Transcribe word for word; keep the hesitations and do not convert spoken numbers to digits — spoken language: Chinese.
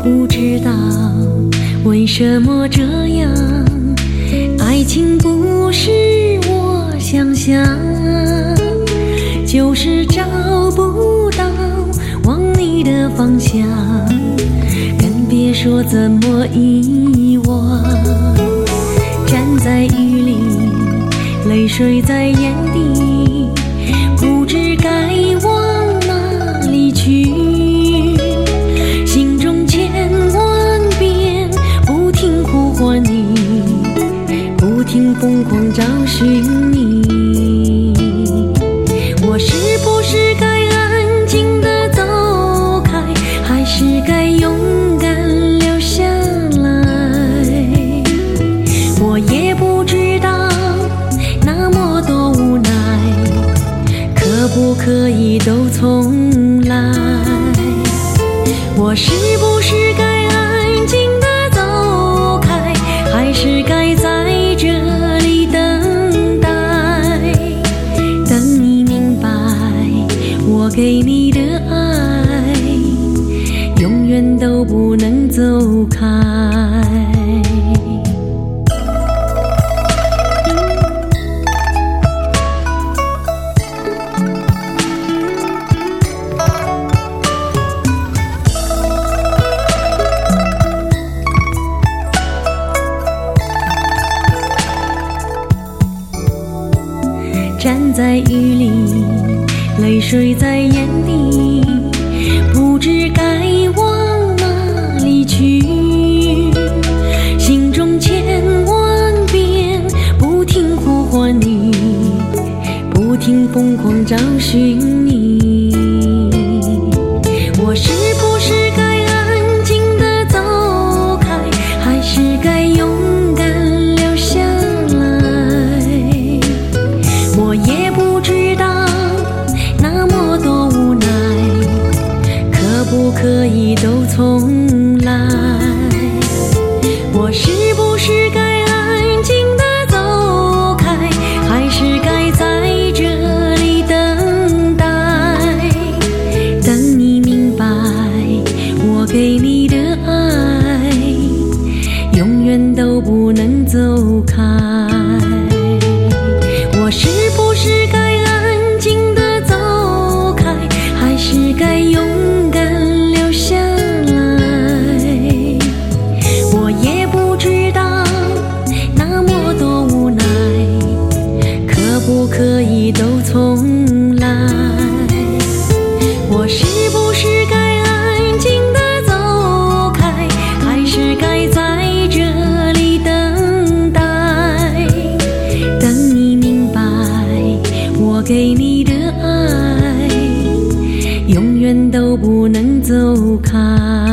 不知道为什么这样，爱情不是我想象，就是找不到往你的方向，更别说怎么遗忘。站在雨里，泪水在眼底，不知该往哪里去，心中千万遍不停呼唤你，不停疯狂找寻你。我是不是该安静地走开，还是该勇敢留下来？我也不知道那么多无奈，可不可以都重来？我是不是该安静地走开，还是该在这里等待？等你明白我给你的爱永远都不能走开。站在雨里，泪水在眼底，不知该往哪里去，心中千万遍不停呼唤你，不停疯狂找寻你。我是不是该安静地走开，还是该勇敢留下来？我也不知道那么多无奈，可不可以都重来？我是不是该安静地走开，还是该在这里等待？等你明白我给你的爱永远都不能走开。我是不是该安静地走开，还是该勇敢留下来？我也不知道那么多无奈，可不可以都重来？我是不是该安静地走开，还是该在这里等待？等你明白我给你的爱永远都不能走开。